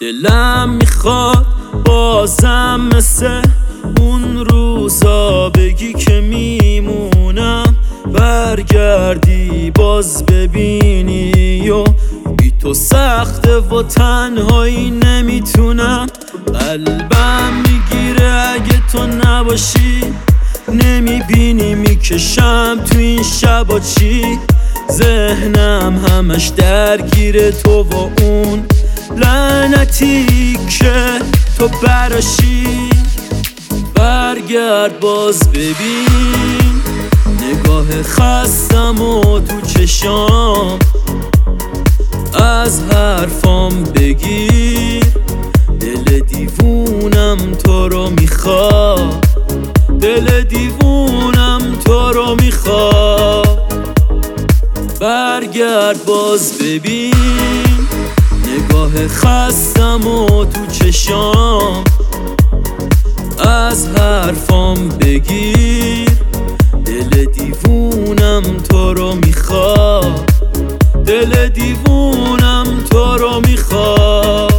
دلم میخواد بازم مثل اون روزا بگی که میمونم، برگردی باز ببینی و بی تو سخته و تنهایی نمیتونم. قلبم میگیره اگه تو نباشی، نمیبینی میکشم تو این شبا چی. ذهنم همش درگیر تو و اون لعنتی که تو براشی. برگرد باز ببین نگاه خستم و تو چشام، از حرفام بگیر دل دیوونم تو رو میخواد، دل دیوونم تو رو میخواد. برگرد باز ببین نگاه خستم و تو چشام، از حرفام بگیر دل دیوونم تو رو میخواد، دل دیوونم تو رو میخواد.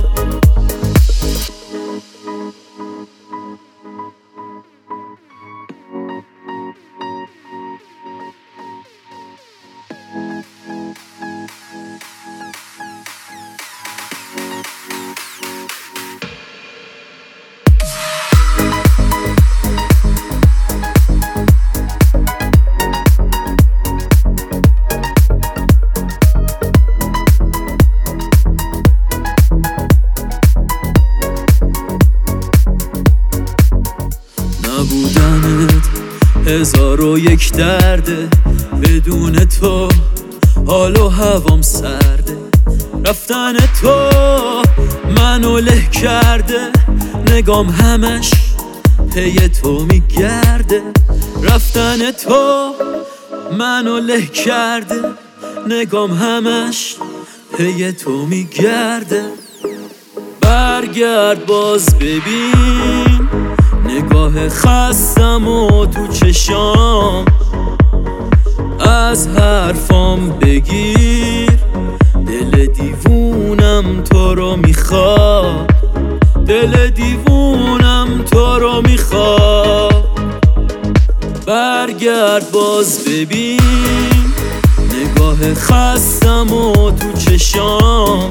نبودنت 1001 درده، بدون تو حال و هوام سرده. رفتن تو منو له کرده، نگام همش پی تو میگرده. رفتن تو منو له کرده، نگام همش پی تو میگرده. برگرد باز ببین نگاه خستم و تو چشام، از حرفام بگیر دل دیوونم تو رو میخواد، دل دیوونم تو رو میخواد. برگرد باز ببین نگاه خستم و تو چشام،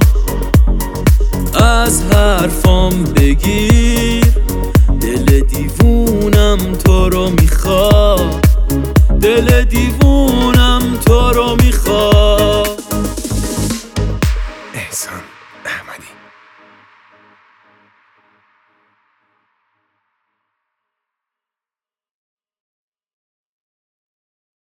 از حرفام بگیر دل دیوونم تو رو میخواد، دل دیوونم